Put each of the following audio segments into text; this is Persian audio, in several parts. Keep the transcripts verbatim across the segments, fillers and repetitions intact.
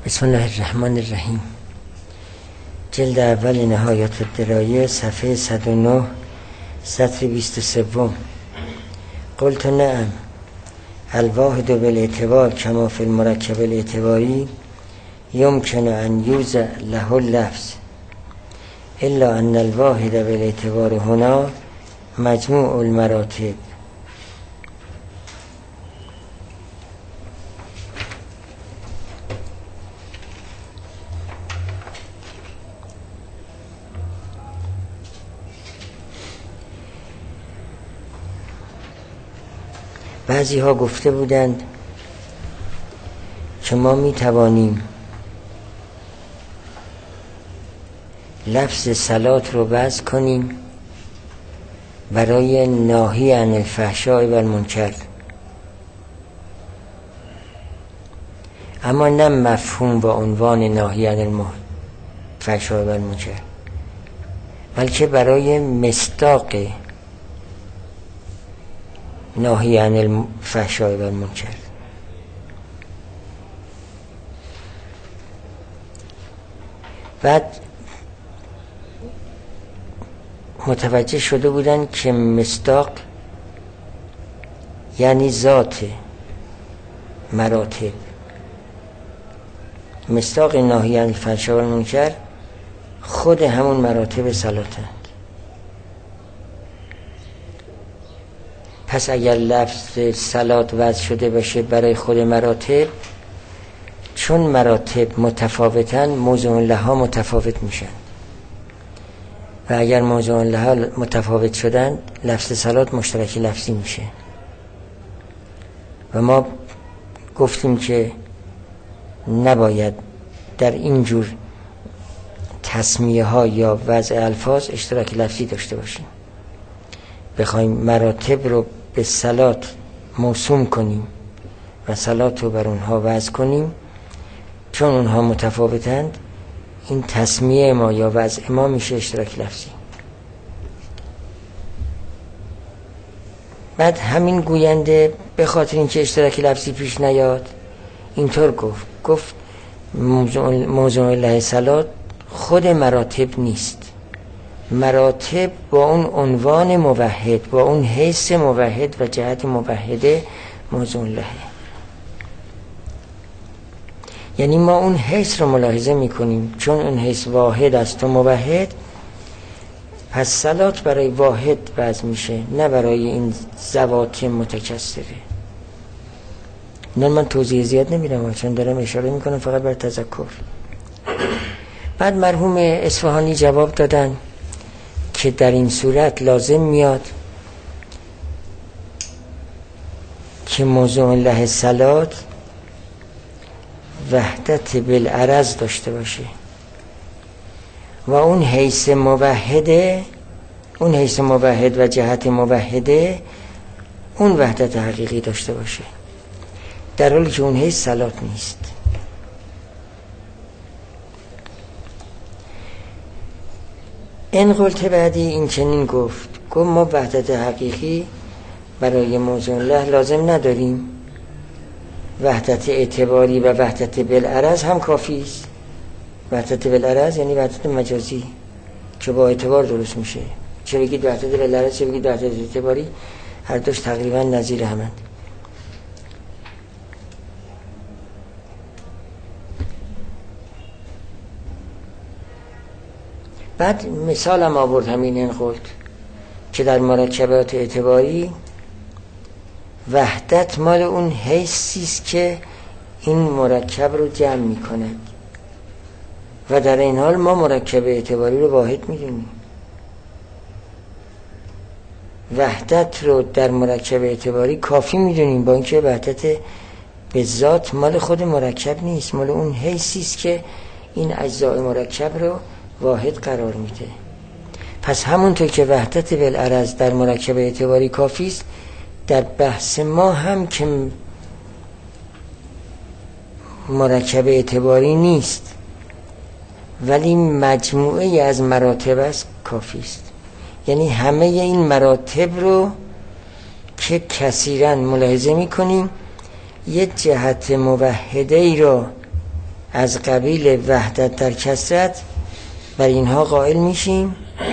بسم الله الرحمن الرحیم. جلد اول نهایت الدرایه، صفحه صد و نه، سطر بیست و سه. قلت نعم الواحد بالاعتبار كما في المركب الاعتباری يمكن أن يوضع له اللفظ إلا أن الواحد بالاعتبار هنا مجموع المراتب. بعضی ها گفته بودند که ما می توانیم لفظ صلات رو وضع کنیم برای ناهی عن الفحشاء و المنکر، اما نه مفهوم و عنوان ناهی عن الفحشاء و المنکر، بلکه برای مصداق ناهی عن الفحشاء و المنکر. بعد متوجه شده بودن که مصداق یعنی ذات مراتب. مصداق ناهی عن الفحشاء و المنکر خود همون مراتب صلاتند. پس اگر لفظ صلات وضع شده باشه برای خود مراتب، چون مراتب متفاوتن موضوع لها متفاوت میشن، و اگر موضوع لها متفاوت شدن لفظ صلات مشترک لفظی میشه. و ما گفتیم که نباید در اینجور تسمیه ها یا وضع الفاظ اشتراک لفظی داشته باشیم. بخوایم مراتب رو به صلات موسوم کنیم و صلات رو بر اونها وضع کنیم، چون اونها متفاوتند، این تسمیه ما یا وضع ما میشه اشتراک لفظی. بعد همین گوینده به خاطر اینکه اشتراک لفظی پیش نیاد اینطور گفت گفت موضوع, موضوع له صلات خود مراتب نیست. مراتب با اون عنوان موحد، با اون حیث موحد و جهت موحده موضوع لهه. یعنی ما اون حیث رو ملاحظه میکنیم، چون اون حیث واحد است و موحد، پس صلات برای واحد وضع میشه، نه برای این ذوات متکثره. نه من توضیح زیاد نمیدم چون دارم اشاره میکنم فقط بر تذکر. بعد مرحوم اصفهانی جواب دادن که در این صورت لازم میاد که موضوع له صلات وحدت بالعرض داشته باشه و اون حیث موحده، اون حیث موحد و جهت موحده اون وحدت حقیقی داشته باشه، در حالی که اون حیث صلات نیست. این قلت بعدی این چنین گفت گفت ما وحدت حقیقی برای موضوع له لازم نداریم، وحدت اعتباری و وحدت بالعرض هم کافی است. وحدت بالعرض یعنی وحدت مجازی که با اعتبار درست میشه. چه بگید وحدت بالعرض چه بگید وحدت اعتباری، هر دوش تقریبا نظیر همند. بعد مثالم آورد همین این قلت که در مرکبات اعتباری وحدت مال اون حیثی است که این مرکب رو جمع میکنه، و در این حال ما مرکب اعتباری رو واحد میدونیم. وحدت رو در مرکب اعتباری کافی میدونیم، با اینکه وحدت به ذات مال خود مرکب نیست، مال اون حیثی است که این اجزای مرکب رو واحد قرار میده. پس همونطور که وحدت بالعرض در مرکب اعتباری کافی است، در بحث ما هم که مرکب اعتباری نیست ولی مجموعه از مراتب است کافی است. یعنی همه این مراتب رو که کثیراً ملاحظه میکنیم یه جهت موحده ای رو از قبیل وحدت در کثرت بر اینها قائل میشیم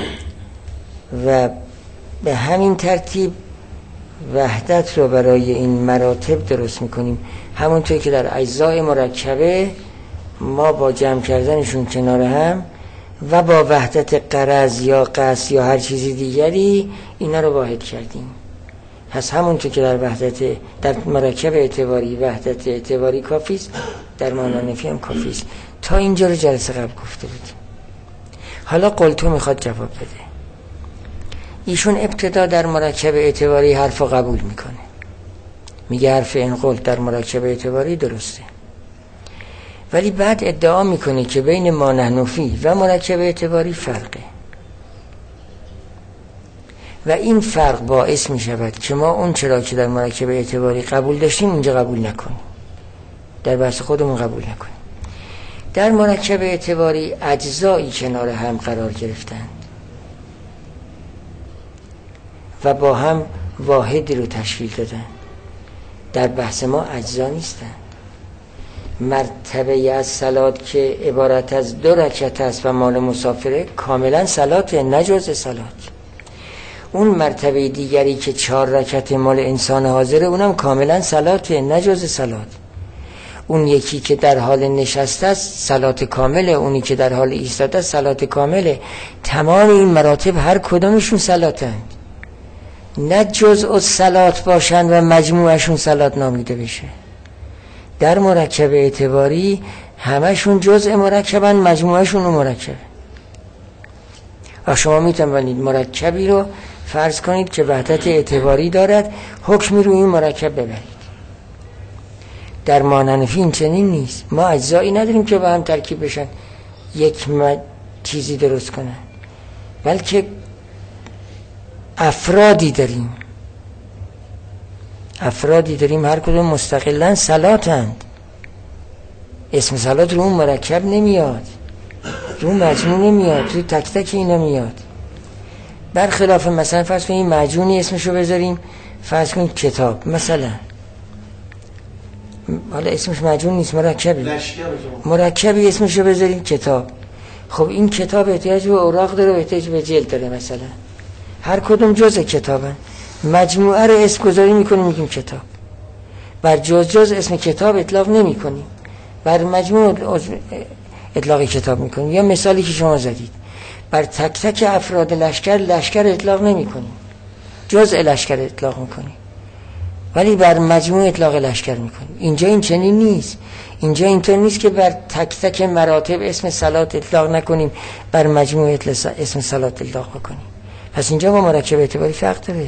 و به همین ترتیب وحدت رو برای این مراتب درست میکنیم. همونطور که در اجزای مرکبه ما با جمع کردنشون کنار هم و با وحدت غرض یا قصد یا هر چیزی دیگری اینا رو واحد کردیم. پس همونطور که در وحدت در مرکب اعتباری وحدت اعتباری کافیست، در معنی نفی هم کافیست. تا اینجا رو جلسه قبل گفته بودیم. حالا قلتو میخواد جواب بده. ایشون ابتدا در مرکب اعتباری حرف رو قبول میکنه، میگه حرف این قلت در مرکب اعتباری درسته، ولی بعد ادعا میکنه که بین مانع نفی و مرکب اعتباری فرقه و این فرق باعث میشود که ما اون چرا که در مرکب اعتباری قبول داشتیم اینجا قبول نکنیم، در بحث خودمون قبول نکنیم. در مرکب اعتباری اجزایی کنار هم قرار گرفتند و با هم واحدی رو تشکیل دادن. در بحث ما اجزا نیستن. مرتبه از صلات که عبارت از دو رکعت است و مال مسافره کاملا صلاته، نه جزء صلات. اون مرتبه دیگری که چهار رکعت مال انسان حاضره اونم کاملا صلاته، نه جزء صلات. اون یکی که در حال نشسته است صلات کامله، اونی که در حال ایستاده است صلات کامله. تمام این مراتب هر کدامشون صلاتند، نه جزء صلات باشند و مجموعشون صلات نامیده بشه. در مرکب اعتباری همشون جزء مرکبن، مجموعشون مرکبه. و شما میتونید مرکبی رو فرض کنید که وحدت اعتباری دارد، حکمی رو این مرکب ببرید. در ماننفی این چنین نیست. ما اجزایی نداریم که با هم ترکیب بشن یک چیزی درست کنن، بلکه افرادی داریم افرادی داریم هر کدوم مستقلاً صلاتند. اسم صلات رو اون مرکب نمیاد، رو مجموع نمیاد، رو تک تک اینا میاد. برخلاف مثلا فرض کنیم مجموعی اسمشو بذاریم، فرض کنیم کتاب مثلا، حالا اسمش مجموع نیست، مرکبی مرکبی اسمشو بذاریم کتاب. خب این کتاب احتیاج به اوراق داره و احتیاج به جلد داره، مثلا هر کدوم جزء کتابن. مجموعه رو اسم گذاری میکنیم میگیم کتاب. بر جز جز اسم کتاب اطلاق نمی کنیم، بر مجموع اطلاق کتاب میکنیم. یا مثالی که شما زدید، بر تک تک افراد لشکر لشکر اطلاق نمی کنیم، جزء لشکر اطلاق میکنیم، ولی بر مجموع اطلاق لشکر میکنیم. اینجا این چنین نیست. اینجا اینطور نیست که بر تک تک مراتب اسم صلات اطلاق نکنیم، بر مجموع اسم صلات اطلاق بکنیم. پس اینجا با مرکب اعتباری فرق داره.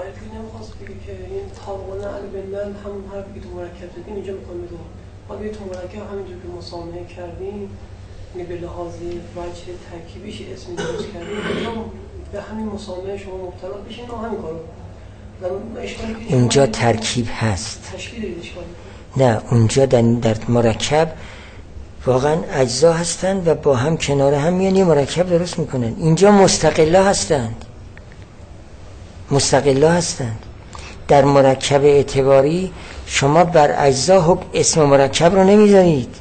همون حرفی که تو مرکب زدیم اینجا میخوام بگم، حالا تو مرکب همینجور که مسامحه کردیم، به لحاظ وجه ترکیبیش اسم درست کردیم، به همین مسامحه شما مبتلا بشین و همین کارو. اونجا ترکیب هست، تشکیل اشکال نه، اونجا در, در مرکب واقعا اجزا هستند و با هم کنار هم میان یه مرکب درست میکنن. اینجا مستقلا هستند، مستقلا هستند. در مرکب اعتباری شما بر اجزا حکم اسم مرکب رو نمیذارید،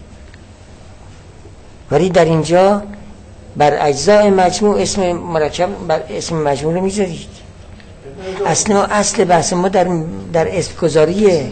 ولی در اینجا بر اجزای مجموع اسم مرکب بر اسم مجموع رو میذارید. اصلا اصل بحث ما در در اسم گذاریه.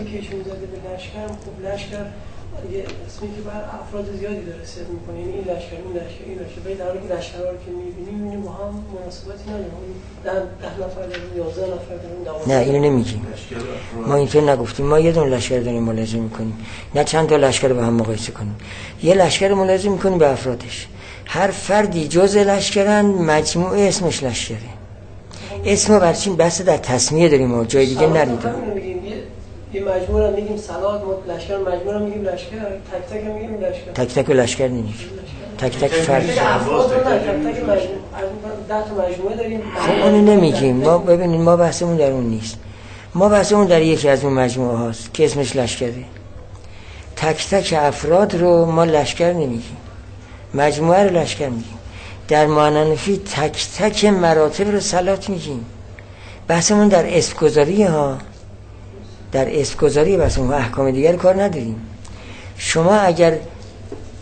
اسمی که بر افراد زیادی داره ست میکنه، یعنی این لشکر این لشکر این لشکر، ولی در حالی که لشکرها رو که میبینیم میبینیم با هم مناسبتی نداره. ده ده نفر داریم، یازده نفر داریم، نه اینو نمیگیم. ما اینطور نگفتیم. ما یه دونه لشکر داریم ملازم میکنیم، نه چند تا لشکر با هم مقایسه کنیم. یه لشکر ملازم میکنیم به افرادش. هر فردی جزء لشکرن، مجموعه اسمش لشکره. اسمو برچین بحث در تسمیه داریم و جای دیگه نریدیم. یه مجموعه رو میگیم صلات، لشکر مجموعه رو میگیم لشکر، تک تک میگیم لشکر. تک تک لشکر نمیگیم، تک تک فرد. تک تک مجموعه، ده تا مجموعه داریم. خب اونو نمیگیم. ما ببینید ما بحثمون در اون نیست. ما بحثمون در یکی از اون مجموعه هاست که اسمش لشکره. تک تک افراد رو ما لشکر نمیگیم، مجموعه رو لشکر میگیم. در معننفی تک تک مراتب رو صلات میگیم. بحثمون در اسم گذاری ها، در اسم گذاری بحثمون، احکام دیگر کار نداریم. شما اگر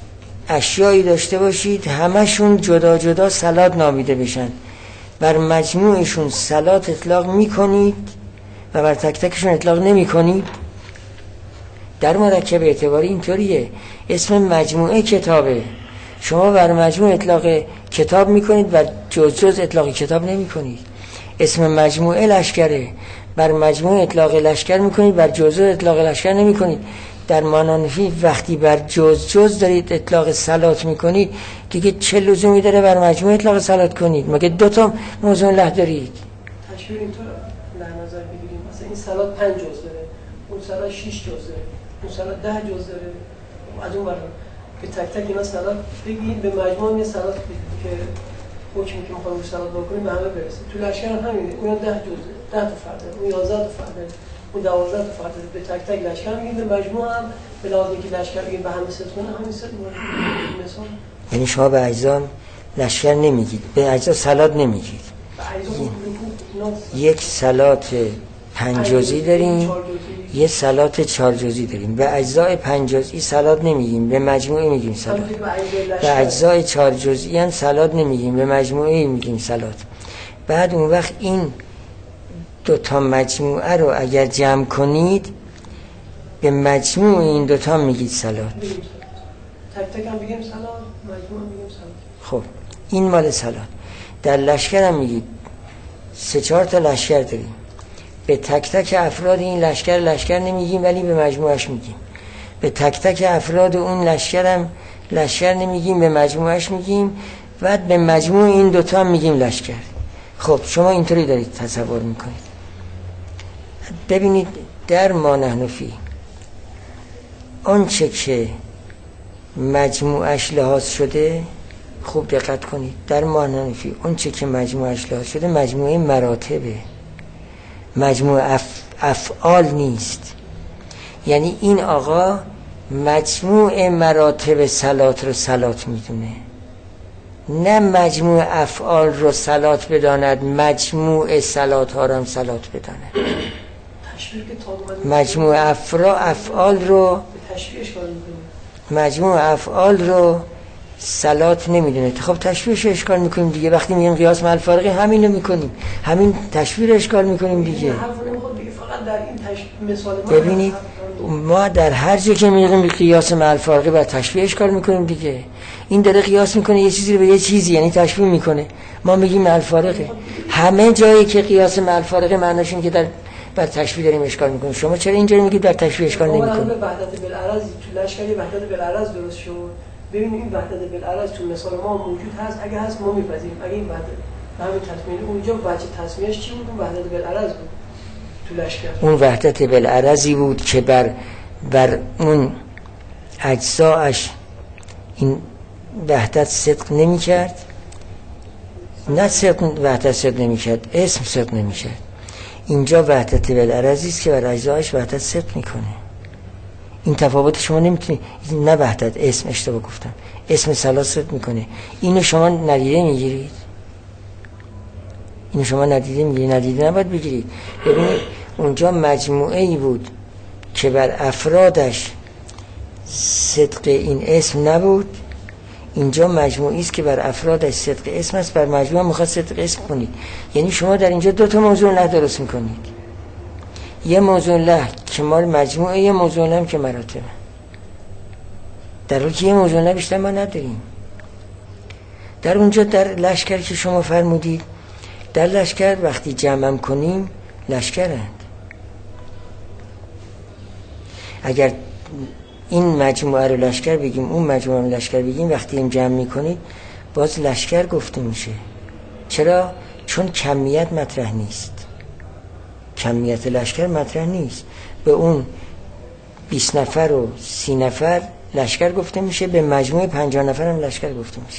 اشیایی داشته باشید همشون جدا جدا صلات نامیده بشن، بر مجموعشون صلات اطلاق میکنید و بر تک تکشون اطلاق نمی کنید. در مرکب اعتباری اینطوریه، اسم مجموعه کتابه، شما بر مجموع اطلاق کتاب میکنید، بر جز جز اطلاق کتاب نمی کنید. اسم مجموعه لشکره، بر مجموع اطلاق لشکر میکنید، بر جز جز اطلاق لشکر نمی کنید. در مانانفی وقتی بر جز جز دارید اطلاق صلات میکنید دیگه چه لزومی داره بر مجموع اطلاق صلات کنید؟ مگه دو تا موضوع له دارید؟ تشبیه اینطور در نظر بگیریم مثلا این صلات پنج جز داره، اون صلات شش جز داره، اون صلات ده جز داره، از اون برای که تک تک اینا صلات بگید به مجموع این صلات که حکمی که میخوایم به صلات بکنیم به همه برسه. تو لشکر هم همینه، اون ده جز ده تا فرد داره، اون یازده تا فرد داره، اون دوازده تا فرد داره. به تک تک لشکر میگیم، به مجموع هم به لحاظ اینکه لشکر بگیم به همه ست کنه همین ست میشه. مثلا یعنی شما به اجزا لشکر نمیگید، به اجزا صلات نمیگید. یک صلات پنج جزئی داریم، یه صلات چهار جزئی داریم. به اجزای پنج جزئی صلات نمیگیم، به مجموعه میگیم صلات. به اجزای چهار جزئی هم صلات نمیگیم، به مجموعه میگیم صلات. بعد اون وقت این دو تا مجموعه رو اگر جمع کنید به مجموع این دو تا میگید صلات. تک تک هم بگیم صلات، مجموع هم بگیم صلات. خب این مال صلات. در لشکر هم میگید سه چهار تا لشکر داریم، به تک تک افراد این لشکر لشکر نمیگیم ولی به مجموعش میگیم. به تک تک افراد اون لشکر هم لشکر نمیگیم، به مجموعش میگیم. بعد به مجموع این دوتا هم میگیم لشکر. خب شما اینطوری دارید تصور میکنید. ببینید در ما نحن فی آنچه که مجموعش لحاظ شده، خوب دقت کنید، در ما نحن فی آنچه که مجموعش لحاظ شده مجموعه مراتبه، مجموعه اف... افعال نیست. یعنی این آقا مجموع مراتب صلات رو صلات میدونه، نه مجموع افعال رو صلات بداند، مجموع صلات ها رو هم صلات بداند. مجموع افرا افعال رو مجموع افعال رو صلات نمیدونه. خب تشبیهش اشکال میکنیم دیگه، وقتی میگیم قیاس مع الفارقه همین رو میکنیم، همین تشبیه اشکال میکنیم دیگه. ببینید ما در هر جا که میگیم قیاس مع الفارقه بر تشبیه اشکال میکنیم دیگه. این داره قیاس میکنه یه چیزی رو به یه چیزی، یعنی تشبیه میکنه، ما میگیم مع الفارقه. همه جایی که قیاس مع الفارقه معناش اینه که در بر تشبیه داریم اشکال میکنیم. شما چرا اینجوری میگید در تشبیه اشکال نمیکنید؟ به وحدت بالعرض تو لشکری وحدت بالعرض درست شد. ببینید این وحدت بالعرض تو مثال ما موجود هست، اگه هست ما میپذیریم. اگه این وحدت همین تطمیع اونجا وجه تصمیمش چی بود؟ اون وحدت بالعرض بود تو لشکر. اون وحدت بالعرضی بود که بر بر اون اجزاش این وحدت صدق نمیکرد. نه صدق وحدت صدق نمیکرد، اسم صدق نمیکرد. اینجا وحدت بالعرضی است که بر اجزاش وحدت صدق میکنه. این تفاوت شما نمیتونی، نه وحدت اسم، اشتباه گفتم، اسم صلات صدق میکنه. اینو شما ندیده میگیرید، اینو شما ندیده میگیرید، ندیده نباید بگیرید. ببینید اونجا مجموعه ای بود که بر افرادش صدق این اسم نبود، اینجا مجموعی است که بر افرادش صدق اسم است، بر مجموعه میخواد صدق اسم کنید. یعنی شما در اینجا دو تا موضوع له درست میکنید، یه موضوع له که مال مجموعه، یه موضوع له که مراتبه، در حالی که یه موضوع له بیشتر ما نداریم. در اونجا در لشکر که شما فرمودید، در لشکر وقتی جمع کنیم لشکرند. اگر این مجموعه رو لشکر بگیم، اون مجموعه رو لشکر بگیم، وقتی این جمع میکنید باز لشکر گفته میشه. چرا؟ چون کمیت مطرح نیست، کمیت لشکر مطرح نیست. به اون بیست نفر و سی نفر لشکر گفته میشه، به مجموعه پنجاه نفر هم لشکر گفته میشه.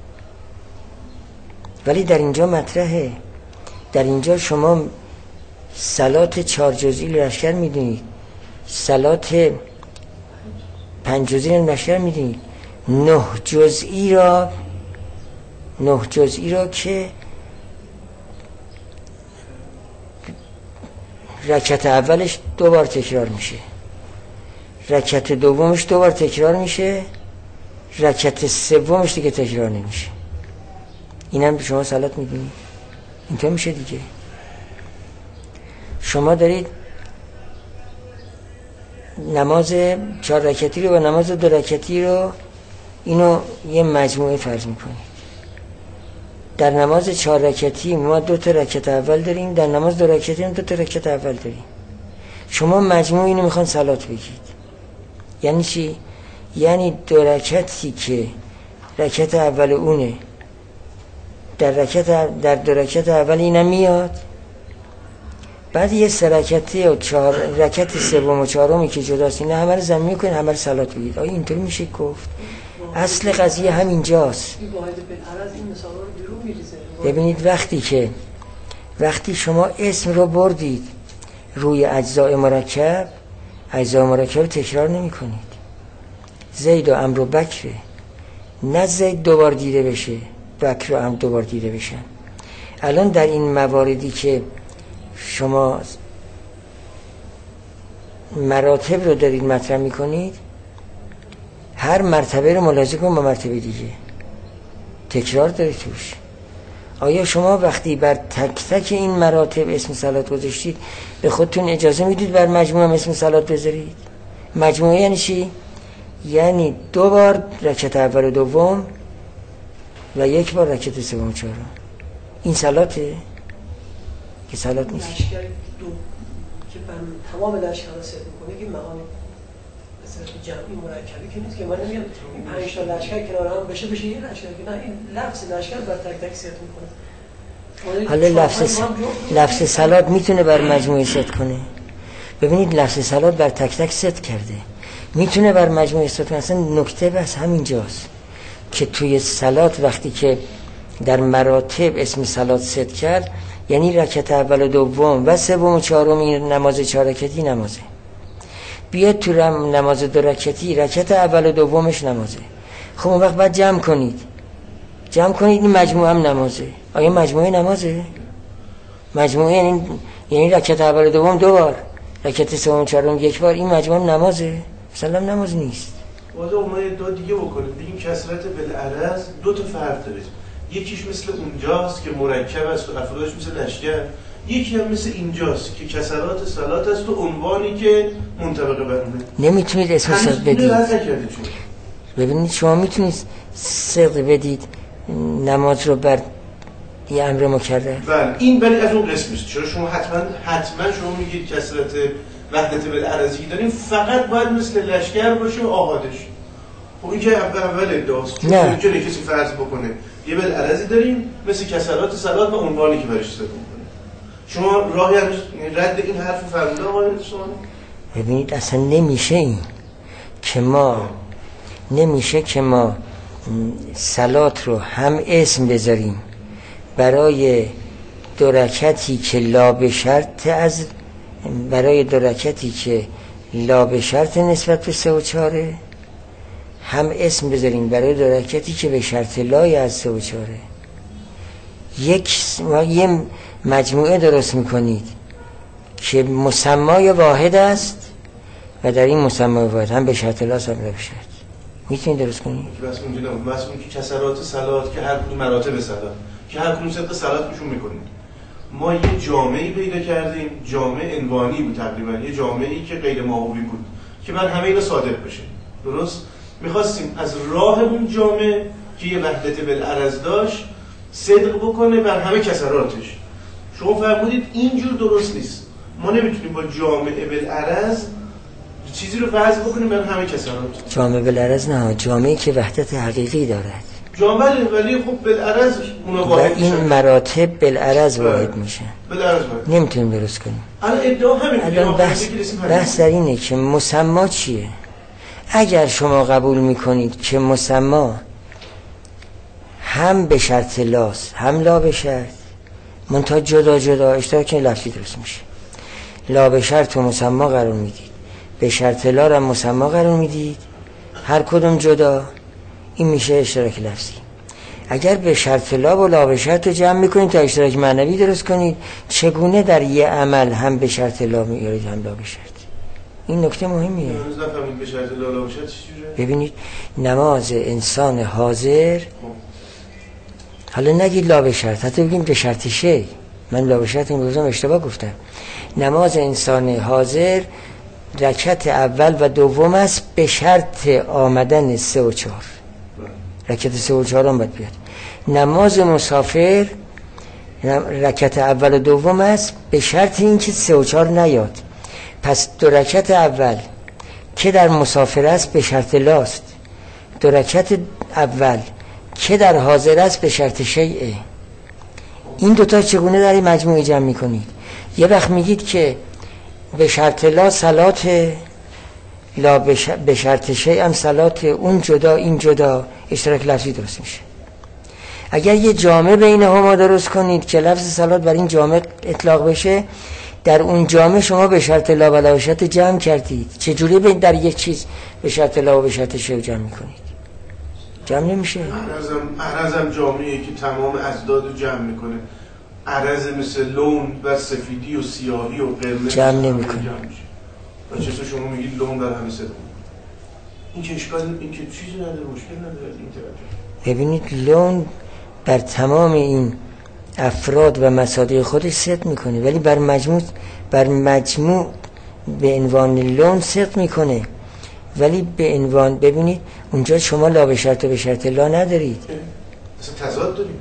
ولی در اینجا مطرحه، در اینجا شما صلات چهار جزئی لشکر میدونید، صلات پنج جزئی رو لشکر میدونید، نه جزئی را نه جزئی را که رکعت اولش دو بار تکرار میشه، رکعت دومش دو بار تکرار میشه، رکعت سومش دیگه تکرار نمیشه. اینم شما صلات میبینید اینطور میشه دیگه. شما دارید نماز چهار رکعتی رو و نماز دو رکعتی رو اینو یه مجموعه فرض میکنید. در نماز چهار رکعتی ما دو تا رکعت اول داریم، در نماز دو رکعتی هم دو تا رکعت اول داریم. شما مجموع اینو میخوان صلات بگید. یعنی چی؟ یعنی دو رکعتی که رکعت اول اونه در رکعت در دو رکعت اول اینم میاد، بعد یه سه رکعتی و چهار رکعت سوم و چهارمی که جداست اینا همه رو ضم میکنید، همه رو صلات بگید. آیا اینطوری میشه گفت؟ اصل قضیه همینجاست. ببینید وقتی که وقتی شما اسم رو بردید روی اجزای مرکب، اجزای مرکب رو تکرار نمی کنید. زید و عمرو و بکره، نه زید دوبار دیده بشه بکر و عمرو دوبار دیده بشن. الان در این مواردی که شما مراتب رو دارید مطرح می کنید، هر مرتبه رو ملاحظه کن با مرتبه دیگه، تکرار داره توش. آیا شما وقتی بر تک تک این مراتب اسم صلات گذاشتید به خودتون اجازه میدید بر مجموعه هم اسم صلات بذارید؟ مجموعه یعنی چی؟ یعنی دو بار رکعت اول و دوم و یک بار رکعت سوم و چهارم. این صلاته؟ که صلات نیست. لشکر دو که بر تمام لشکر را صرف میکنه که مقام مثلا جمعی مرکبی که نیست که من نمیگم این پنج تا لشکر کنار هم بشه بشه یه لشکر، که نه، این لفظ لشکر بر تک تک صرف میکنه. حالا لفظ لفظ صلات میتونه بر مجموعه صرف کنه. ببینید لفظ صلات بر تک تک صرف کرده، میتونه بر مجموعه صرف کنه. اصلا نکته بس همینجاست که توی صلات وقتی که در مراتب اسم صلات صرف کرد، یعنی رکعت اول و دوم و سوم و چهارم این نماز چهار رکعتی نمازه. بیاد تو نماز دو رکعتی رکعت اول و دومش نمازه. خب اون وقت باید جمع کنید جمع کنید این مجموعه هم نمازه. آیا مجموعه نمازه؟ مجموعه یعنی یعنی رکعت اول و دوم دو بار، رکعت سوم و چهارم یک بار، این مجموعه هم نمازه؟ مثلا نماز نیست. والا اومد دو دیگه بکنید، بگیم کسرت بالعرض دو تا فرق داره. یکیش مثل اونجاست که مرکب است و افرادش مثل لشکر، یکی هم مثل اینجاست که کسرات صلات است و عنوانی که منطبق بر اونه. نمیتونید اسم صلات بدید. ببینید شما میتونید صدق بدید نماز رو بر یه امر مکرر. بله این ولی از اون قسم است. چرا شما حتما حتما شما میگید کسرت وحدت بالعرضی داریم فقط باید مثل لشکر باشه و آهادش. خب این که اول اول ادعاست. چون ممکنه کسی فرض بکنه یه بالعرضی داریم مثل کسرات صلات و عنوانی که برش صرف می‌کنه. شما راهی رد این حرف فرموده آقای شما؟ ببینید اصلا نمیشه این که ما نمیشه که ما صلات رو هم اسم بذاریم برای دو رکعتی که لا به شرط از برای دو رکعتی که لا به شرط نسبت به سه و چهاره، هم اسم بذاریم برای دو رکعتی که به شرط لای از سه و چهاره. یک یه مجموعه درست میکنید که مسمای واحد است و در این مسمای واحد هم به شرط لا هم به شرط میتونید درست کنید. بس اونجا نه بس اون که کسرات صلات که هر کدوم مراتب صلات که هر کدوم صدق صلات میشون میکنید. ما یه جامعه‌ای پیدا کردیم، جامعه عنوانی بود تقریبا، یه جامعه‌ای که غیر معاوی بود که بر همه اینا صادق بشه. درست؟ می‌خواستیم از راه اون جامعه که یه وحدت بالعرض داشت صدق بکنه بر همه کسراتش. شما فرمودید اینجور درست نیست. ما نمیتونیم با جامعه بالعرض چیزی رو وضع بکنیم بر همه کسرات. جامعه بالعرض نه، جامعه‌ای که وحدت حقیقی دارد. جامعه ولی خب بالعرض اونا واحد این مراتب بالعرض واحد میشن. بالعرض واحد. نمیتونیم درست کنیم. الان ادعا همین. الان بحث بحث در اینه که مسما چیه؟ اگر شما قبول میکنید که مسما هم به شرط لاست هم لا به شرط، منتها جدا جدا اشتراک لفظی درست میشه. لا به شرط و مسما قرار میدید، به شرط لا را مسما قرار میدید، هر کدوم جدا، این میشه اشتراک لفظی. اگر به شرط لا و لا به شرط رو جمع میکنید تا اشتراک معنوی درست کنید، چگونه در یه عمل هم به شرط لا میارید هم لا به شرط؟ این نکته مهمیه. هنوز نفهمید به شرط لا لا بشرط چجوره؟ ببینید نماز انسان حاضر، حالا نگید لا به شرط، حتی بگیم به شرط شی، من لا به شرط این روزم اشتباه گفتم. نماز انسان حاضر رکعت اول و دوم است به شرط آمدن سه و چهار. رکعت سه و چهار هم باید بیاد. نماز مسافر رکعت اول و دوم است به شرط اینکه سه و چهار نیاد. پس دو رکعت اول که در مسافر است به شرط لاست، دو رکعت اول که در حاضر است به شرط شیعه. این دوتا چگونه در این مجموعه جمع میکنید؟ یه وقت میگید که به شرط لا صلات، لا به شرط شیء هم صلات، اون جدا این جدا، اشتراک لفظی درست میشه. اگر یه جامع بینهما درست کنید که لفظ صلات بر این جامع اطلاق بشه، در اون جامع شما به شرط لا و لا به شرط جمع کردید. چجوری به در یک چیز به شرط لا و به شرط شیء جمع میکنید؟ جمع نمیشه. عرضم عرضم جامعی که تمام ازداد رو جمع میکنه، عرض مثل لون و سفیدی و سیاهی و قرمز جمع نمیکنه. و چطور شما میگید لون در همه صدق؟ این که اشکال، این که چیزی نداره، مشکل نداره. این توجه ببینید لون بر تمام این افراد و مصادیق خودش صدق میکنه، ولی بر مجموع بر مجموع به عنوان لون صدق میکنه، ولی به عنوان ببینید اونجا شما لا به شرط و به شرط لا ندارید. اصلا تضاد داریم.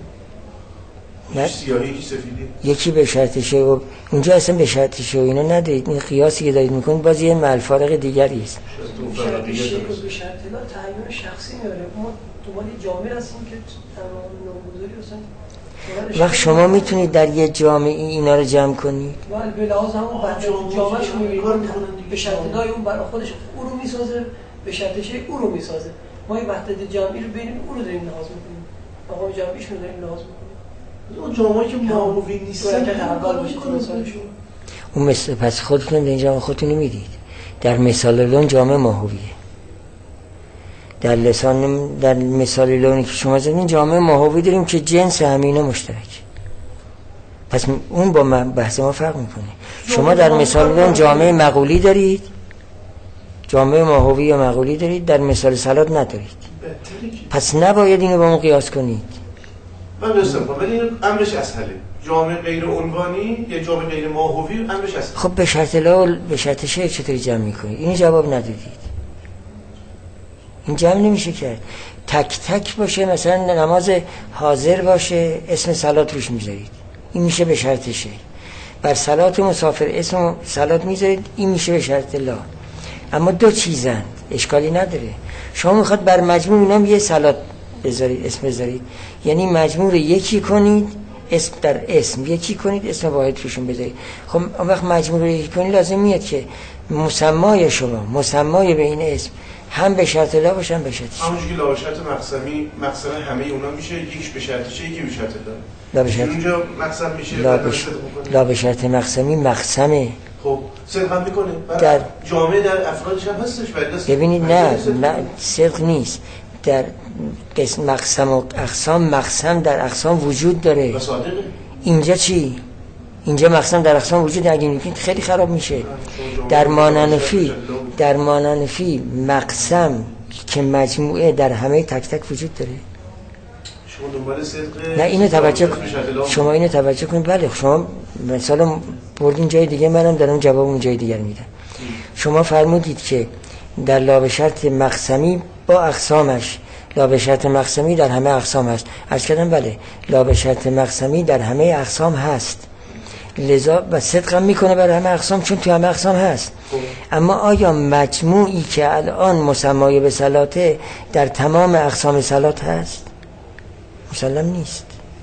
نه؟ سیاهی یکی سفیدی. یکی به شرط شیء و اونجا اصلا به شرط شیء و اینا ندارید. این قیاسی که دارید میکنید باز یه ملفارق دیگری است. شرط شیء و به شرط لا تعیین شخصی میاره. ما دنبال جامعه هستیم که تمام نامگذاری اصلا وقت شما میتونید در یه جامعه اینا رو جمع کنید؟ ولی به لحاظ همون بعد جامعه شو میبینید به شرط لای اون برای خودش او رو میسازه، به شرط شیء او رو میسازه. ما این وحدت جمعی رو بین او رو داریم لحاظ میکنیم، آقا جمعیش رو داریم لحاظ میکنیم. اون جامعه‌ای که معاوی نیستن که اول باشه مثالشون اون مثل پس خودتون در اینجا خودتون میدید. در مثال لون جامعه ماهویه، در لسان در مثال لونی که شما زدین جامعه ماهوی داریم که جنس همینه مشترک. پس اون با بحث ما فرق میکنه. شما در مثال لون جامعه مقولی دارید، جامعه ماهوی یا مقولی دارید، در مثال صلات ندارید. پس نباید اینو با اون قیاس کنید. من درستم کنم، ولی این امرش اسهله. جامعه غیر عنوانی یا جامعه غیر ماهوی امرش اسهله. خب به شرط لا به شرط شیء چطوری جمع میکنید؟ این جواب ندادید. این جمع نمیشه کرد. تک تک باشه، مثلا نماز حاضر باشه اسم صلات روش میذارید، این میشه به شرط شیء. بر صلات مسافر اسم صلات میذارید، این میشه به شرط لا. اما دو چیزند، اشکالی نداره. شما میخواد بر مجموع اینام یه صلات بذارید، اسم بذارید، یعنی مجموع رو یکی کنید، اسم در اسم یکی کنید، اسم واحد روشون بذارید. خب اون وقت مجموع رو یکی کنید لازم میاد که مسمای شما، مسمای به این اسم هم به شرط لا باشن به شرط شیء. همونجوری که لا شرط مقسمی مقسم همه اونا میشه، یکیش به شرط شیء، یکی به شرط لا. لا به شرط اونجا مقسم میشه لا به شرط لا به شرط مقسمی مقسمه. خب صدق هم میکنه در جامعه در افرادش هم هستش. ببینید نه نه صدق نیست. در قسم مقسم و اقسام، مقسم در اقسام وجود داره. اینجا چی؟ اینجا مقسم در اقسام وجود داره. اگه میگید خیلی خراب میشه. در ماننفی در ماننفی مقسم که مجموعه در همه تک تک وجود داره. شما دنبال صدق نه اینو توجه شما اینو توجه کنید. بله شما مثلا بردین جای دیگه، منم دارم جواب اون جای دیگر میدم. شما فرمودید که در لا به شرط مقسمی با اقسامش، لا به شرط مقسمی در همه اقسام هست. عرض کردم بله لا به شرط مقسمی در همه اقسام هست، لذا و صدق هم میکنه بر همه اقسام چون تو همه اقسام هست. اما آیا مجموعی که الان مسمای به صلاته در تمام اقسام صلات هست؟ مسلم نیست.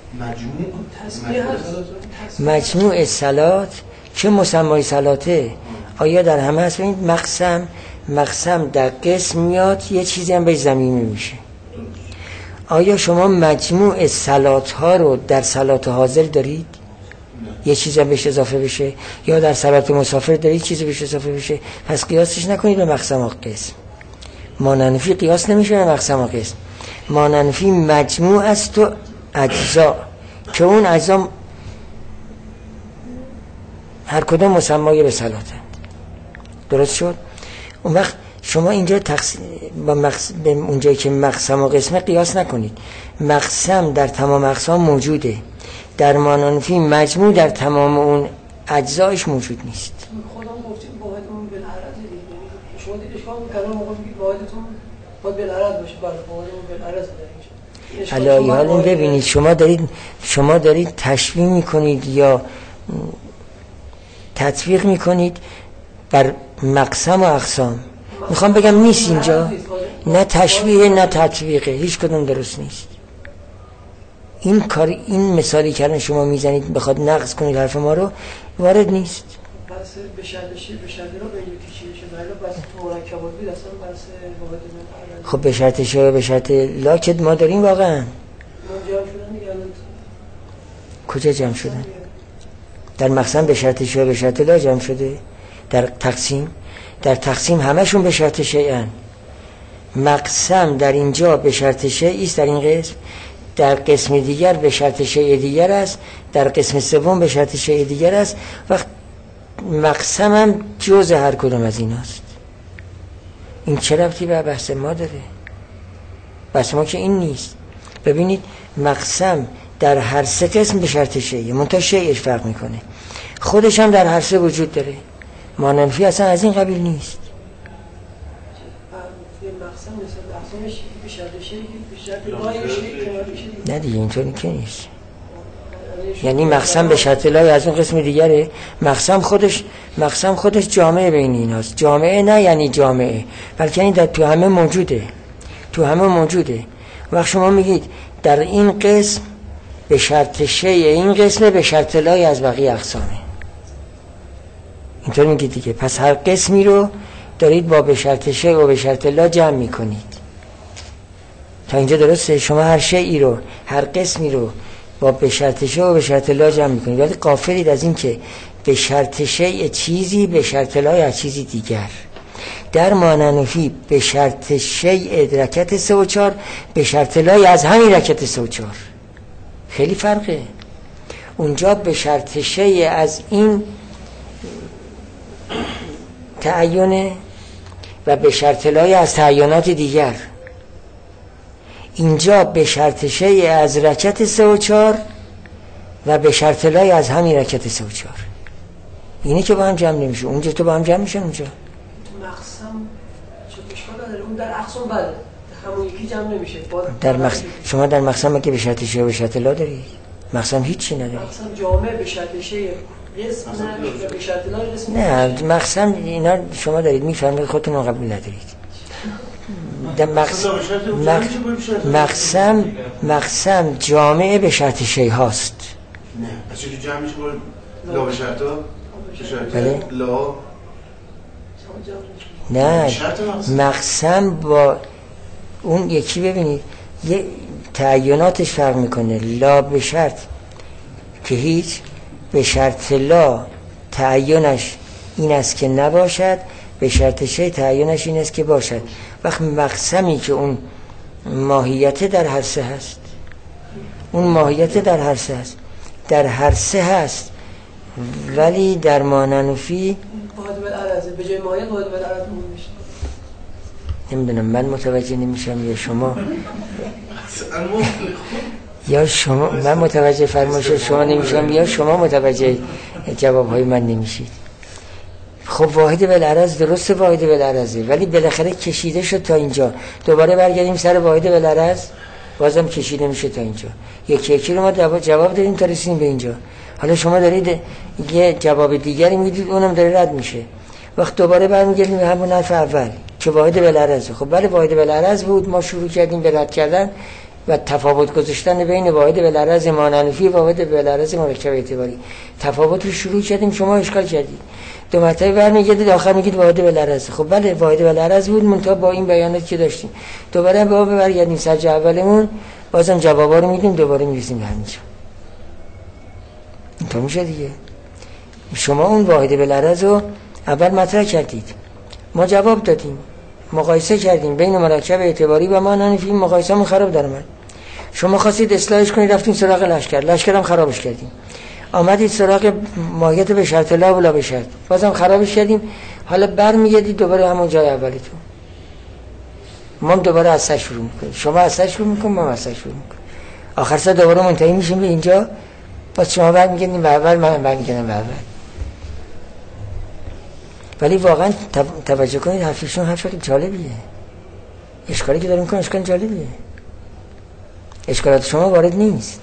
مجموع مجموع صلات که مسمای صلاته آیا در همه هست؟ این مقسم مقسم در قسم میاد، یه چیزی هم به زمینی میشه. آیا شما مجموع صلات ها رو در صلات حاضر دارید؟ یه چیزی هم بهش اضافه بشه، یا در صلات مسافر دارید چیزی بهش اضافه بشه؟ پس قیاسش نکنید به مقسم و قسم. ماننفی قیاس نمیشه به مقسم و قسم. ماننفی مجموع است و اجزا که اون اجزا هر کدوم مسمای به صلاتند. درست شد؟ اون وقت شما اینجا تقسیم با مقس... به اونجایی که مقسم و قسمه قیاس نکنید. مقسم در تمام اقسام موجوده، در مانانفی مجموع در تمام اون اجزایش موجود نیست. خودم گفتید واحدمون بالعرض دیگه، شما دیگه اشکال کلام موقع میگید واحدتون باید بالعرض باشه، بله واحدمون بالعرض داریم. علایه حال این ببینید شما دارید شما دارید تشبیه میکنید یا تطبیق میکنید بر مقسم و اقسام. میخوام بگم نیست اینجا، نه تشبیه نه تطبیقه، هیچ کدوم درست نیست. این کار این مثالی کردن شما میزنید بخواد نقض کنید حرف ما رو، وارد نیست. بس به شرط شی به شرط رو به اینجا کشیده شده، ولی بس مرکبات بود اصلا بس واحد من. خب به شرط شی و به شرط لا که ما داریم واقعا. ما جمع شدن دیگه الان کجا جمع شدن؟ در مقسم به شرط شی و به شرط لا جمع شده. در تقسیم در تقسیم همشون به شرط شیئن. مقسم در اینجا به شرط شیء است، در این قسم. در قسم دیگر به شرط شیء دیگر است، در قسم سوم به شرط شیء دیگر است. وقت مقسم هم جز هر کدوم از ایناست. این چه ربطی به بحث ما داره؟ بحث ما که این نیست. ببینید مقسم در هر سه قسم به شرط شیء، منتها شیءش فرق میکنه. خودش هم در هر سه وجود داره. ماننفی اصلا از این قبیل نیست. نه دیگه اینطوری که نیست. یعنی مقسم به شرط لای از اون قسم دیگره. مقسم خودش مقسم خودش جامعه بین ایناست. جامعه نه یعنی جامعه، بلکه این در تو همه موجوده، تو همه موجوده. وقت شما میگید در این قسم به شرط شیء، این قسم به شرط لای از بقیه اقسامه، اینطور میگید دیگه. پس هر قسمی رو دارید با به شرط شیء و به شرط لا جمع میکنید. تا اینجا درسته؟ شما هر شیئی رو، هر قسمی رو با به شرط شیء و به شرط لا جمع میکنید، ولی غافلید از این که به شرط شیء چیزی به شرط لا یا چیزی دیگر. در ماننفی به شرط شیء رکعت سه و چهار، به شرط لا از همین رکعت سه و چهار. خیلی فرقه. اونجا به شرط شیء از این تعیینه و به شرط لای از تعیینات دیگر. اینجا به شرط شیء از رکعت سه و چهار و به شرط لای از همین رکعت سه و چهار. اینه که با هم جمع نمیشه. اونجا تو با هم جمع میشن. اونجا مقسم چه اشکال نداره، اون در اقسام بله همون یکی جمع نمیشه. در مقسم شما در مقسم که به شرط شیء و به شرط لا دارید. مقسم هیچی نداره. مقسم جامع به شرط شیء قسم نه به شرط لا قسم نه. مقسم اینا شما دارید میفرمایید، خودتون رو قبول ندارید. در مقسم مقسم مقسم جامع به شرط شیء هاست. نه پس چه جمع میشه با لا به شرط بله؟ لا نه مقسم با اون یکی ببینید یه تعییناتش فرق میکنه. لا به شرط که هیچ، به شرط لا تعیینش این است که نباشد، به شرط شیء تعیینش این است که باشد. وقت مقسمی که اون ماهیت در هر سه هست، اون ماهیت در هر سه هست، در هر سه هست، ولی در ماننفی واحد بالعرض به جای ماهیت واحد بالعرض میشه. نمیدونم من متوجه نمیشم یا شما یا شما من متوجه فرمایش شما نمیشم یا شما متوجه جوابهای من نمیشید. خب واحد بالعرض درسته، واحد بالعرضه، ولی بالاخره کشیده شد تا اینجا. دوباره برگردیم سر واحد بالعرض، بازم کشیده میشه تا اینجا. یکی یکی رو ما جواب دادیم تا رسیدیم به اینجا. حالا شما دارید یه جواب دیگری میدید، اونم داره رد میشه. وقت دوباره برمیگردیم به همون حرف اول که واحد بالعرض. خب بله واحد بالعرض بود، ما شروع کردیم به رد کردن و تفاوت گذاشتن بین واحد بالعرض ماننفی و واحد بالعرض مرکب اعتباری. تفاوت رو شروع کردیم، شما اشکال کردید. دو مرتبه برمیگردید آخر میگید واحد بالعرض. خب بله واحد بالعرض بود، منتها با این بیانات که داشتیم. دوباره به باب برگردیم سر جا اولمون، بازم جوابا رو میدیم، دوباره میرسیم به همینجا. اینطور میشه دیگه. شما اون واحد بالعرض رو اول مطرح کردید، ما جواب دادیم، مقایسه کردیم بین مرکب اعتباری و ماننفی، مقایسه‌مون خراب در اومد. شما خواستید اصلاحش کنید، رفتین سراغ لشکر، لشکر هم خرابش کردیم. آمدید سراغ ماهیت به شرط لا و لا به شرط، بازم خرابش کردیم. حالا برمیگردید دوباره همون جای اولیتون. ما دوباره از سر شروع میکنیم، شما از سر شروع میکنیم، ما از سر شروع میکنیم، آخر سر دوباره منتهی میشیم به اینجا. باز شما برمیگردیم به اول، من برمیگردم به اول. ولی واقعا توجه کنید حرفشون حرف جالبیه. اشکالی که داره میکنه اشکال جالبیه. اشکالات شما وارد نیست.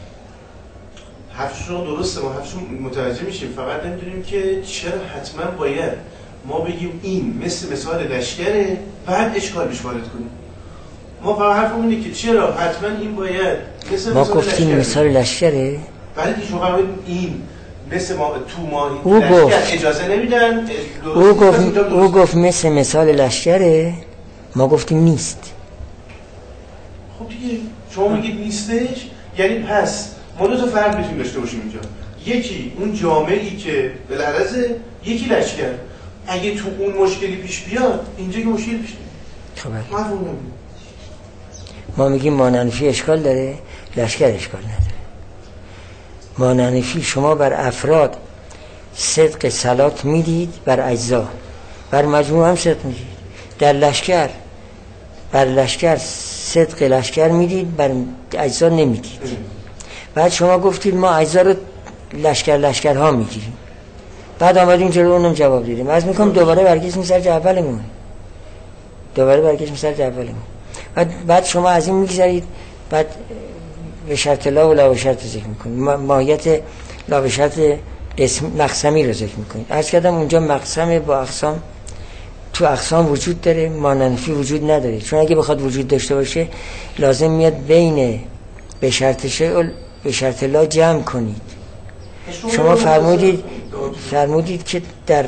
حرفشون درسته، ما حرفشون متوجه میشیم، فقط نمیدونیم که چرا حتما باید ما بگیم این مثل مثال لشکره بعد اشکال بهش وارد کنیم. ما فقط حرفمون اینه که چرا حتما این باید مثل ما مثال گفتیم لشکره. مثال لشکره. ولی که شما فرمودید این مثل ما تو ماهی او لشکر گفت اجازه نمیدن. او گفت او گفت مثل مثال لشکره، ما گفتیم نیست. خب دیگه شما میگید نیستش، یعنی پس ما دو تا فرق میتونیم داشته باشیم اینجا. یکی اون جامعه‌ای که بلعرضه، یکی لشکر. اگه تو اون مشکلی پیش بیاد اینجا که مشکل پیش بیاد خب ما ما میگیم ماننفی اشکال داره، لشکر اشکال نداره. ماننفی شما بر افراد صدق صلات میدید، بر اجزا بر مجموع هم صدق میدید. در لشکر بر لشکر صدق لشکر میدید، بر اجزا نمیدید. بعد شما گفتید ما اجزا رو لشکر لشکر ها میگیریم، بعد آمدیم جلو اونم جواب دیدیم. از میکنم دوباره برگشتیم سر جای اولمون، دوباره برگشتیم سر جای اولمون. بعد بعد شما از این میگذرید، بعد به شرط لا و لا به شرط ذکر میکنید، ماهیت لا به شرط اسم مقسمی رو ذکر میکنید. عرض کردم اونجا مقسم با اقسام، تو اقسام وجود داره، ماننفی وجود نداره. چون اگه بخواد وجود داشته باشه لازم میاد بین به شرط شیء به شرط لا جمع کنید. شما فرمودید فرمودید که در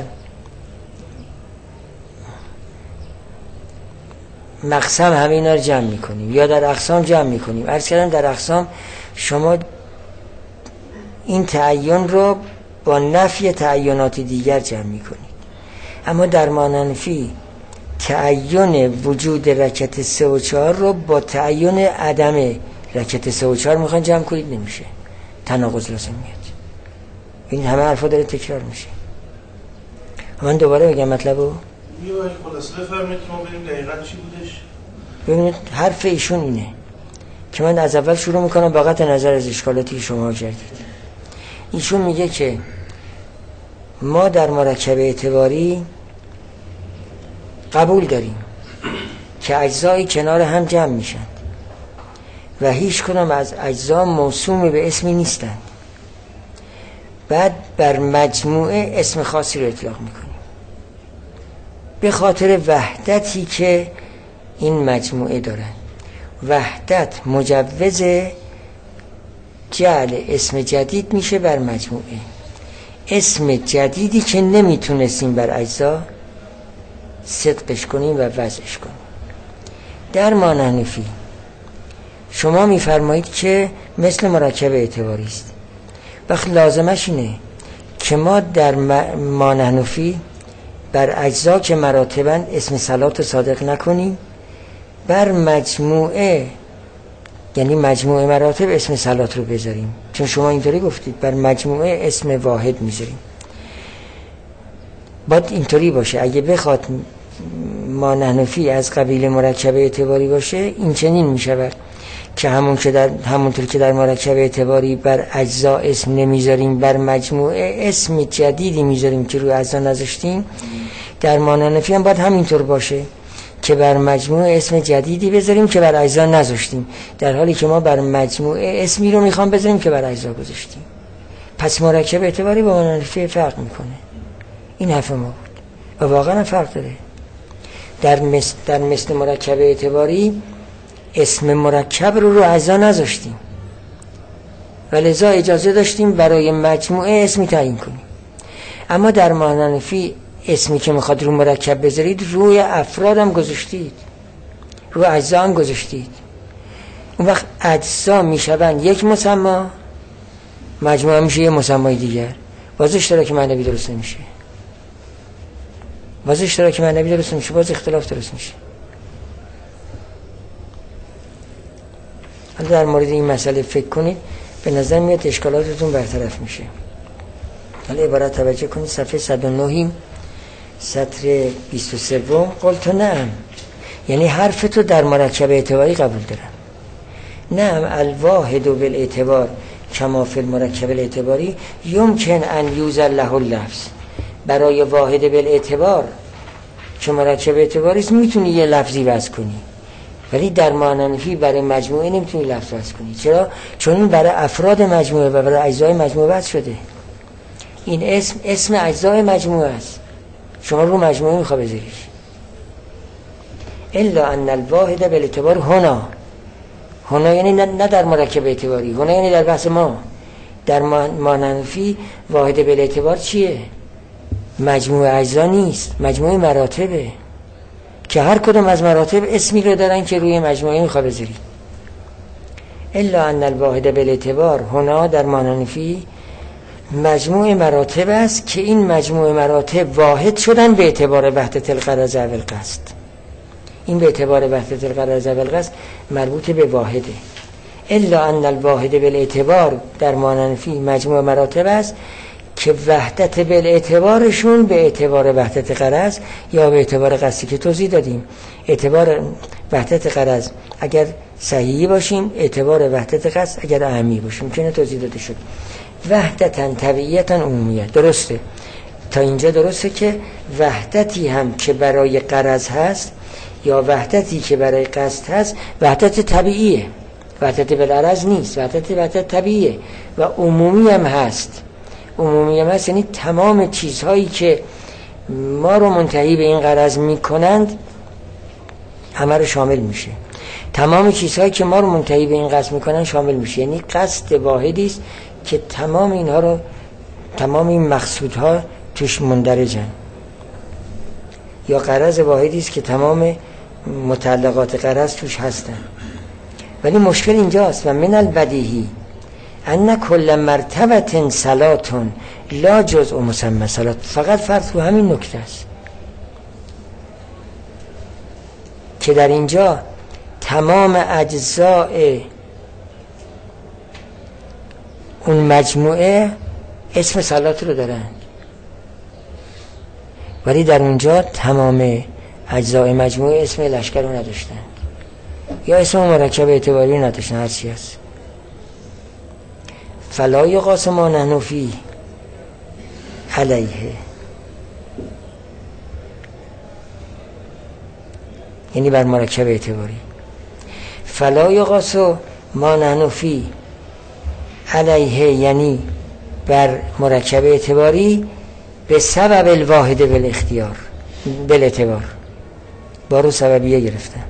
مقسم همه اینا رو جمع میکنیم یا در اقسام جمع میکنیم. عرض کردم در اقسام شما این تعین رو با نفی تعینات دیگر جمع میکنید، اما در ماننفی تعین وجود رکعت سه و چهار رو با تعین عدم رکعت سه و چهار میخوان جمع کنید، نمیشه، تناقض لازم میاد. این همه حرفا داره تکرار میشه. من دوباره بگم مطلبو. یه خلاصه بفرمایید که ما بریم دقیقاً چی بودش. ببینید حرف ایشون اینه که من از اول شروع میکنم با قطع نظر از اشکالاتی که شما کردید. ایشون میگه که ما در مرکب اعتباری قبول داریم که اجزای کنار هم جمع میشن و هیچ کدام از اجزا موسوم به اسمی نیستند. بعد بر مجموعه اسم خاصی رو اطلاق میکنیم به خاطر وحدتی که این مجموعه دارن. وحدت مجوز جعل اسم جدید میشه بر مجموعه، اسم جدیدی که نمیتونستیم بر اجزا صدقش کنیم و وضعش کنیم. در ماننفی شما میفرمایید که مثل مرکب اعتباری است، وقت لازمش اینه که ما در ماننفی بر اجزا که مراتبن اسم صلات صادق نکنیم، بر مجموعه یعنی مجموعه مراتب اسم صلات رو بذاریم. چون شما اینطوری گفتید بر مجموعه اسم واحد میذاریم. باید اینطوری باشه. اگه بخواد ماننفی از قبیل مرکب اعتباری باشه این چنین میشود که همون که در همونطور که در مرکب اعتباری بر اجزا اسم نمیذاریم، بر مجموعه اسم جدیدی میذاریم که روی اجزا نذاشتیم، در ماننفی هم باید همینطور باشه که بر مجموعه اسم جدیدی بذاریم که بر اجزا نذاشتیم، در حالی که ما بر مجموعه اسمی رو میخوام بذاریم که بر اجزا گذاشتیم. پس مرکب اعتباری با ماننفی فرق میکنه. این حرف ما بود و واقعا فرق داره. در مثل, در مثل مرکب اعتباری اسم مرکب رو رو اجزا نذاشتیم و لذا اجازه داشتیم برای مجموعه اسمی تعیین کنیم. اما در ماننفی اسمی که میخواد رو مرکب بذارید روی افراد هم گذاشتید، روی اجزا هم گذاشتید. اون وقت اجزا میشون یک مسما، مجموعه میشه یه مسمای دیگر. باز اشتراک معنوی درست نمیشه، باز اشتراک معنوی درست نمیشه، باز اختلاف درست میشه. حالا در مورد این مسئله فکر کنید به نظر میاد اشکالاتتون برطرف میشه. حالا عبارت توجه کنید صفحه صد و نه سطر بیست و سه. قلت نعم، یعنی حرف تو در مرکب اعتباری قبول دارم. نعم الواحد بالاعتبار کما فی المرکب الاعتباری یمکن ان یوزر له اللفظ. برای واحد بالاعتبار که مرکب اعتباری است میتونی یه لفظی وضع کنی، ولی در ماننفی برای مجموعه نمیتونی لفظ وضع کنی. چرا؟ چون این برای افراد مجموعه و برای اجزای مجموعه وضع شده. این اسم اسم اجزای مجموعه است، شما رو مجموعه میخوا بذاریش. الا ان الواحد بالاعتبار هنا، هنا یعنی نه در مرکب اعتباری، هنا یعنی در بحث ما. در ماننفی واحد بالاعتبار چیه؟ مجموعه اجزا نیست، مجموعه مراتبه که هر کدوم از مراتب اسمی رو دارن که روی مجموعه میخوا بذاری. الا ان الواحد بالاعتبار هنا در ماننفی مجموعه مراتب است که این مجموعه مراتب واحد شدن به اعتبار وحدت الغرض و القصد. این به اعتبار وحدت الغرض و القصد مربوط به واحده. الا ان الواحد بالاعتبار در ماننفی مجموعه مراتب است که وحدت بالاعتبارشون به اعتبار وحدت غرض یا به اعتبار قصدی که توضیح دادیم. اعتبار وحدت غرض اگر صحیحی باشیم، اعتبار وحدت قصد اگر اعمی باشیم، که توضیح داده شد. وحدتن طبیعیتن عمومیت. درسته، تا اینجا درسته که وحدتی هم که برای غرض هست یا وحدتی که برای قصد هست وحدت طبیعیه، وحدت بالغرض نیست، وحدت وحدت طبیعیه و عمومی هم هست. عمومی هم هست یعنی تمام چیزهایی که ما رو منتهی به این غرض میکنند همه رو شامل میشه. تمام چیزهایی که ما رو منتهی به این قصد میکنن شامل میشه. یعنی قصد واحدی است که تمام اینها رو، تمام این مقصودها توش مندرجن، یا غرض واحدی است که تمام متعلقات غرض توش هستن. ولی مشکل اینجاست و من البدیهی ان کل مرتبه صلاتون لا جزء مسمى صلات. فقط فرق تو همین نکته است که در اینجا تمام اجزاء اون مجموعه اسم صلات رو دارن، ولی در اونجا تمام اجزاء مجموعه اسم لشکر رو نداشتن یا اسم مرکب اعتباری رو نداشتن، هر چی هست. فلا یقاس ما نحن فیه علیه، یعنی بر مرکب اعتباری. فلا یقاس ما نحن فیه علیه یعنی بر مرکب اعتباری به سبب الواحد بالاختیار بالاعتبار. بارو سببیه گرفتن.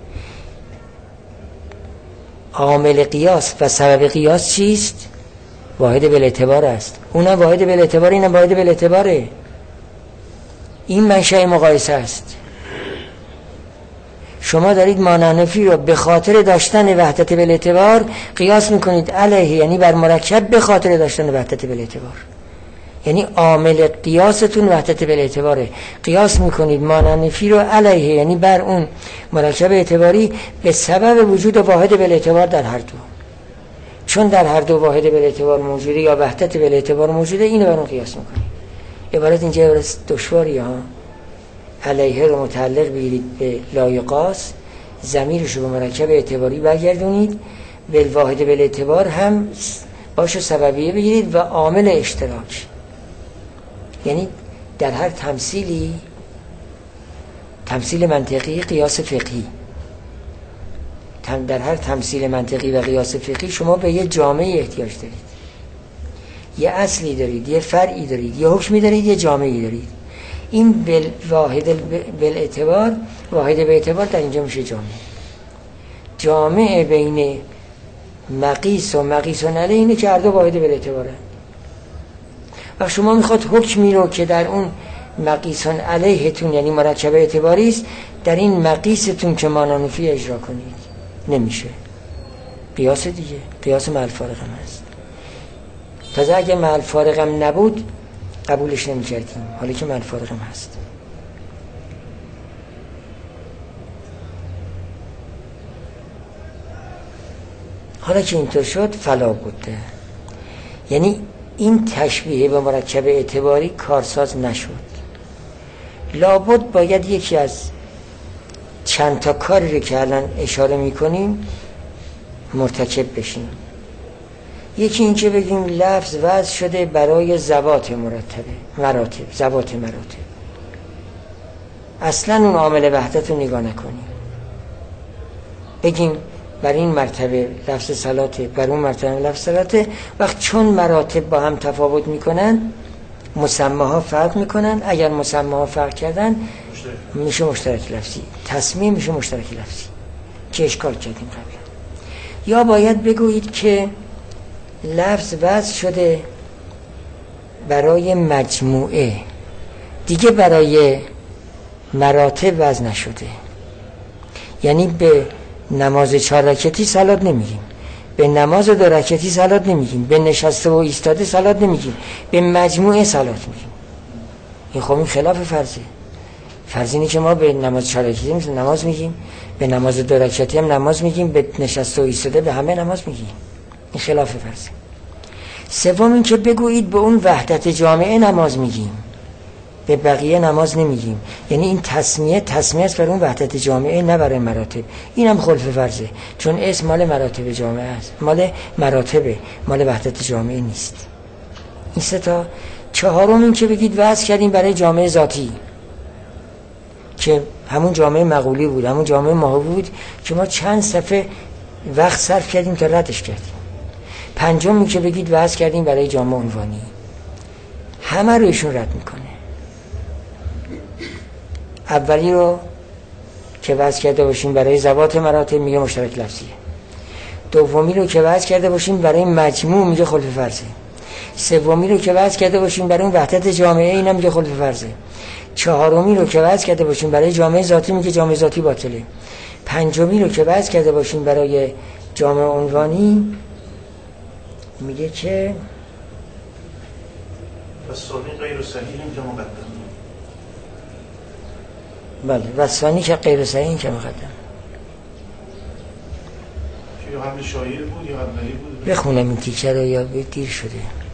عامل قیاس و سبب قیاس چیست؟ واحد بالاعتبار است. اونم واحد بالاعتبار، اینم واحد بالاعتباره. این منشأ مقایسه است. شما دارید ماننفی رو به خاطر داشتن وحدت بالاعتبار قیاس میکنید علیه، یعنی بر مرکب به خاطر داشتن وحدت بالاعتبار. یعنی عامل قیاستون وحدت بالاعتباره. قیاس میکنید ماننفی رو علیه، یعنی بر اون مرکب اعتباری به سبب وجود واحد بالاعتبار در هر دو. چون در هر دو واحد بالاعتبار موجوده یا وحدت بالاعتبار موجوده، اینو بر اون قیاس میکنید. عبارت اینجا عبارت دشواری ها. علیه رو متعلق بگیرید به لایقاس، ضمیرش رو به مرکب اعتباری برگردونید، به واحد بالاعتبار هم باشه سببیه بگیرید و عامل اشتراک. یعنی در هر تمثیلی، تمثیل منطقی قیاس فقهی، در هر تمثیل منطقی و قیاس فقهی شما به یه جامعه احتیاج دارید، یه اصلی دارید، یه فرعی دارید، یه حکمی دارید، یه جامعی دارید. این بل واحد بالاعتبار، واحد به اعتبار در اینجا میشه جامعه. جامعه بین مقیس و مقیس و نله اینه که هر دو واحد بالاعتباره. و شما میخواد حکمی رو که در اون مقیسون علیهتون یعنی مرکب اعتباری است در این مقیستون که ماننفی اجرا کنید، نمیشه. قیاس دیگه، قیاس مع الفارق هم هست. تازه اگه مع الفارق هم نبود قبولش نمی کردیم، حالی که مع الفارق هم هست. حالا که اینطور شد فلا بوده، یعنی این تشبیه به مرکب اعتباری کارساز نشد. لابد باید یکی از چند تا کاری رو که الان اشاره میکنیم مرتکب بشیم. یکی این که بگیم لفظ وضع شده برای ذوات مرتبه مراتب ذوات مراتب، اصلا اون عامل وحدت رو نگاه نکنیم، بگیم بر این مرتبه لفظ صلاته، بر اون مرتبه لفظ صلاته. وقت چون مراتب با هم تفاوت میکنن مسماها فرق میکنن، اگر مسماها فرق کردن میشه مشترک لفظی، تصمیه میشه مشترک لفظی که اشکال کردیم قبلا. یا باید بگویید که لفظ وضع شده برای مجموعه، دیگه برای مراتب وضع نشده، یعنی به نماز چهار رکعتی صلات نمیگیم، به نماز دو رکعتی صلات نمیگیم، به نشسته و ایستاده صلات نمیگیم، به مجموعه صلات میگیم. این خب این خلاف فرضه. فرض اینه که ما به نماز چهار رکعتی نماز میگیم، به نماز دو رکعتی هم نماز میگیم، به نشسته و ایستاده به همه نماز میگیم. این خلاف فرضه. سوم این که بگویید به اون وحدت جامعه نماز میگیم، به بقیه نماز نمیگیم، یعنی این تسمیه تسمیه است برای اون وحدت جامعه نه برای مراتب. این هم خلف فرضه، چون اسم مال مراتب جامعه است، مال مراتبه، مال وحدت جامعه نیست. این سه تا. چهارم این که بگید وضع کردیم برای جامعه ذاتی که همون جامعه مقولی بود، همون جامعه ماهوی بود که ما چند صفحه وقت صرف کردیم تا ردش کردیم. پنجم این که بگید وضع کردیم برای جامعه عنوانی، همه رو ایشون رد میکنه. اولی رو که وضع کرده باشیم برای ذوات مراتب میگه مشترک لفظیه. دومی رو که وضع کرده باشیم برای مجموع میگه خلف فرضه. سومی رو که وضع کرده باشیم برای وحدت جامعه اینا میگه خلف فرضه. چهارمی رو که وضع کرده باشیم برای جامعه ذاتی میگه جامعه ذاتی باطله. پنجمی رو که وضع کرده باشیم برای جامعه عنوانی میگه که وثانی غیر صحیح اینجا مقدم. بله وثانی که غیر صحیح این که مقدم. یا حمل شایع بود یا اولی بود. بخونم این تیکه رو یا دیر شده.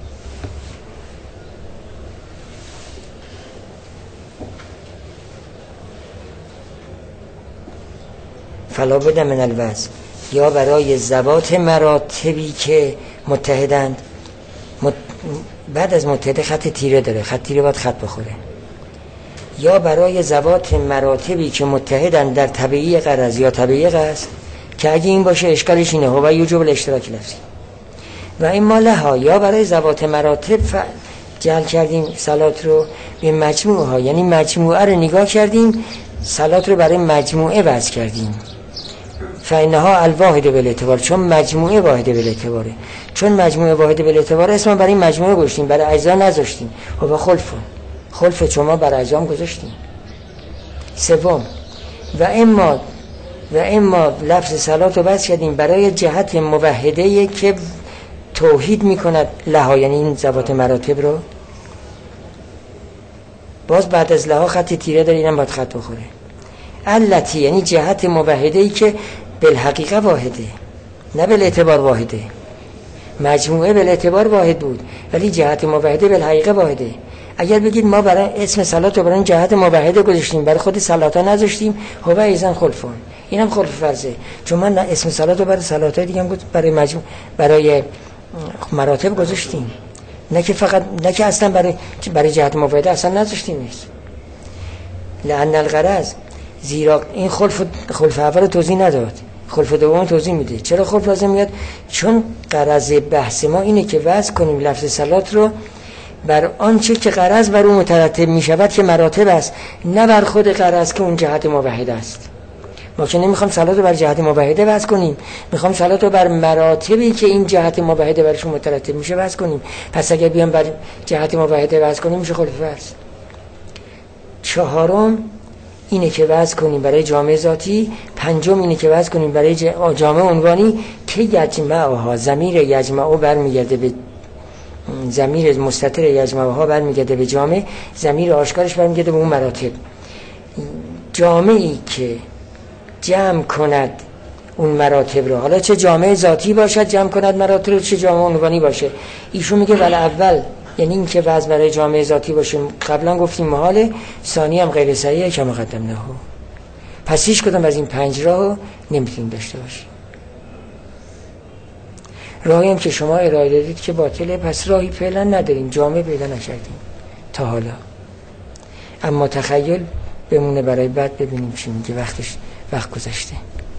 فلا بد من الوضع، یا برای ذوات مراتبی که متحدند. مت... بعد از متحد خط تیره داره، خط تیره باید خط بخوره. یا برای ذوات مراتبی که متحدند در تبعی غرض یا تبعی قصد، که اگه این باشه اشکالش اینه هو یوجب الاشتراک لفظی. و این مالها، یا برای ذوات مراتب ف... جعل کردیم صلات رو به مجموعه ها، یعنی مجموعه رو نگاه کردیم، صلات رو برای مجموعه وضع کردیم. فإنها الواحد بالاعتبار، چون مجموعه واحده بالاعتباره، چون مجموعه واحده بالاعتبار اسم برای مجموعه گذاشتیم، برای اجزا نذاشتیم. و خلف خلف چون ما برای اجزا هم گذاشتیم. سوم و اما و اما لفظ صلات رو بس کردیم برای جهت موحده که توحید میکند لها، یعنی این ذوات مراتب رو. باز بعد از لها خط تیره داره، اینم باید خط بخوره. التی یعنی جهت موحده‌ای که بالحقیقه واحده، نه بالاعتبار واحده. مجموعه بالاعتبار واحد بود ولی جهت موحده بالحقیقه واحده. اگر بگید ما برای اسم صلات رو برای این جهت موحده گذاشتیم، برای خود صلاتا نذاشتیم، هو ایزن خلفون، اینم خلف فرضه. چون من اسم صلات رو برای صلاتای دیگه هم برای مجموع برای مراتب گذاشتیم، نه که فقط نه که اصلا برای برای جهت موحده اصلا نذاشتیم. نیست لأن الغرض، زیرا این خلف خلف اول توضیح نداد، خلف دوم توضیح میده. چرا خلف لازم میاد؟ چون غرض بحث ما اینه که وضع کنیم لفظ صلات رو بر آنچه که غرض بر اون مترتب میشود که مراتب است، نه بر خود غرض که اون جهت موحده است. ما که نمیخوام صلات رو بر جهت موحده وضع کنیم، میخوام صلات رو بر مراتبی که این جهت موحده برشون مترتب میشه وضع کنیم. پس اگر بیام بر جهت موحده وضع کنیم میشه خلف فرض. چهارم اینه که وضع کنیم برای جامعه ذاتی. پنجم اینه که وضع کنیم برای جامعه عنوانی که یجمعها، ضمیر یجمعها برمیگرده به ضمیر مستتر یجمعها برمیگرده به جامعه، ضمیر آشکارش برمیگرده به اون مراتب. جامعی که جمع کند اون مراتب رو، حالا چه جامعه ذاتی باشد جمع کند مراتب رو، چه جامعه عنوانی باشه. ایشون میگه ولی اول یعنی این که وضع برای جامعه ذاتی باشه قبلا گفتیم محاله، ثانی هم غیر صحیحه که مقدم نه. پس هیچ کدام از این پنج راهو نمیتونیم داشته باشیم. راهی هم که شما ارائه دادید که باطله، پس راهی فعلا نداریم، جامعه پیدا نکردیم تا حالا. اما تخیل بمونه برای بعد ببینیم چی میگه. وقتش وقت گذشته.